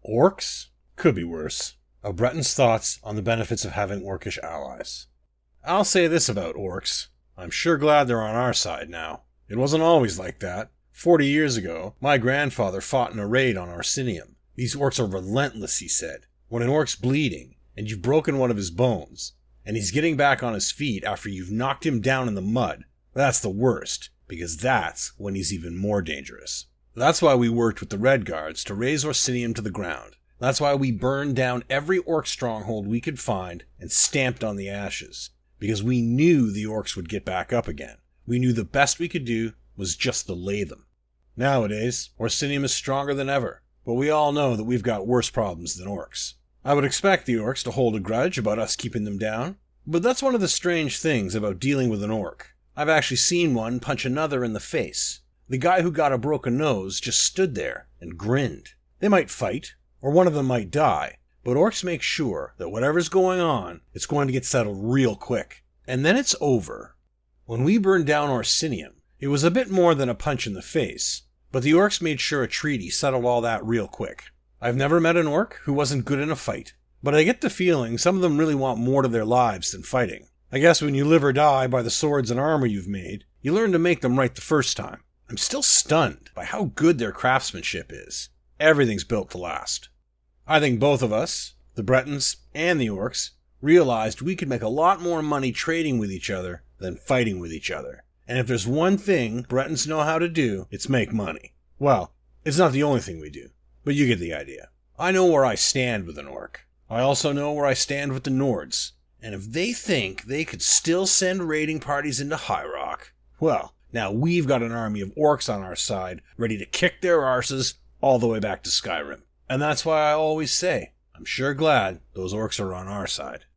Orcs? Could be worse. Of Breton's thoughts on the benefits of having orcish allies. I'll say this about orcs. I'm sure glad they're on our side now. It wasn't always like that. 40 years ago, my grandfather fought in a raid on Orsinium. These orcs are relentless, he said. When an orc's bleeding, and you've broken one of his bones, and he's getting back on his feet after you've knocked him down in the mud, that's the worst, because that's when he's even more dangerous. That's why we worked with the Red Guards to raze Orsinium to the ground. That's why we burned down every orc stronghold we could find and stamped on the ashes. Because we knew the orcs would get back up again. We knew the best we could do was just delay them. Nowadays, Orsinium is stronger than ever, but we all know that we've got worse problems than orcs. I would expect the orcs to hold a grudge about us keeping them down, but that's one of the strange things about dealing with an orc. I've actually seen one punch another in the face. The guy who got a broken nose just stood there and grinned. They might fight, or one of them might die, but orcs make sure that whatever's going on, it's going to get settled real quick. And then it's over. When we burned down Orsinium, it was a bit more than a punch in the face, but the orcs made sure a treaty settled all that real quick. I've never met an orc who wasn't good in a fight, but I get the feeling some of them really want more to their lives than fighting. I guess when you live or die by the swords and armor you've made, you learn to make them right the first time. I'm still stunned by how good their craftsmanship is. Everything's built to last. I think both of us, the Bretons and the orcs, realized we could make a lot more money trading with each other than fighting with each other. And if there's one thing Bretons know how to do, it's make money. Well, it's not the only thing we do, but you get the idea. I know where I stand with an orc. I also know where I stand with the Nords. And if they think they could still send raiding parties into High Rock, well, now we've got an army of orcs on our side, ready to kick their arses all the way back to Skyrim. And that's why I always say, I'm sure glad those orcs are on our side.